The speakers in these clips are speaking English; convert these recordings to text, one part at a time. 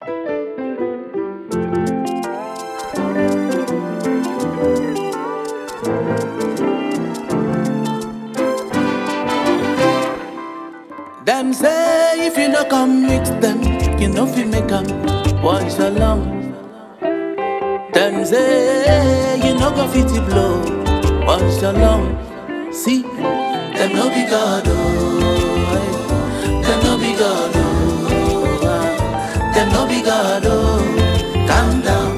Them say if you no come mix them, you know fi make them once along. Them say you no go fit to blow once along. See, them no be God, oh. Them no be God, oh. Them no be God, oh. Calm down.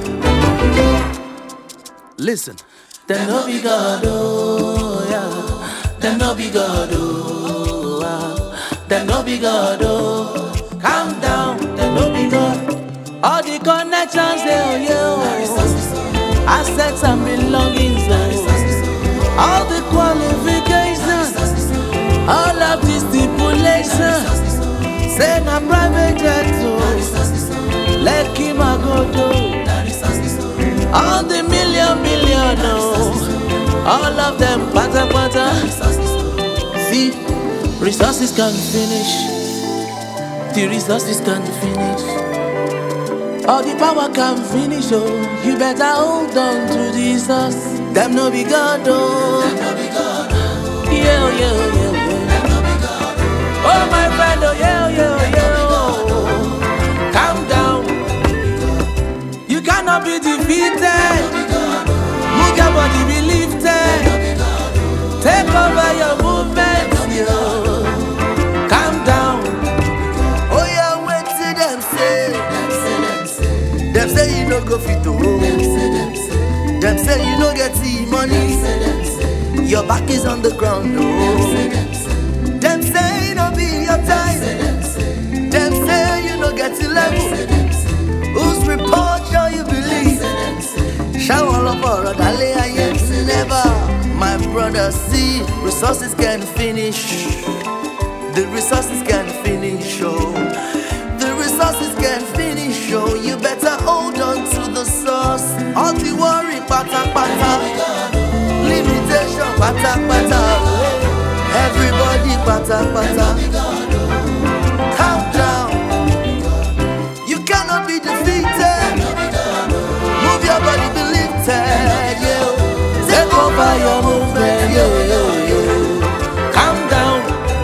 Listen, them no be God, oh, yeah. Them no be God, oh, them no be God, oh. Calm down, them no be God. All the connections, they oh, yeah. Assets and belongings, oh. All the qualifications, all of the stipulations. Say na private jet, oh. Let him a go do. All the million, oh. All of them, pata. See, resources can finish. The resources can finish. All the power can finish, oh. You better hold on to the source. Them no be God, oh. Them no be God, oh. Yeah. Them no be God, oh. Oh my friend, oh yeah. Calm down. You cannot be defeated. Move your body, be lifted. Take over your movement, yo. Calm down. Oh yeah, wait till them say. Them say you no go fit to roll. Them say you no get the money. Your back is on the ground, oh. Them say you no be your time. Them say you no get the level. Whose report shall you believe? Shall all of our Dale I yet never. My brother, see, resources can finish. The resources can finish, oh. The resources can finish, oh. You better hold on to the source. All the worry, pata. Limitation, pata. Everybody, pata. Calm down. You cannot be defeated. Move your body, be lifted, yeah. Take over your movement, yo. Calm down.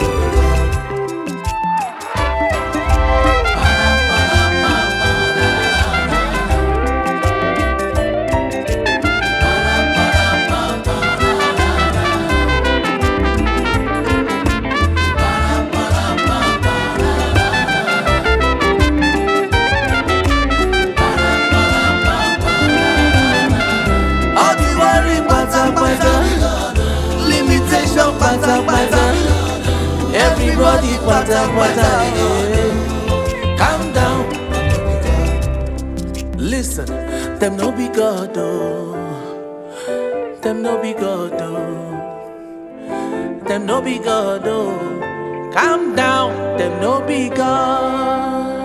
All the worry, pata. Limitation, pata. Everybody, pata. Yeah. Calm down. Listen, them no be God, oh. Them no be God, oh. Them no be God, oh. Calm down, them no be God.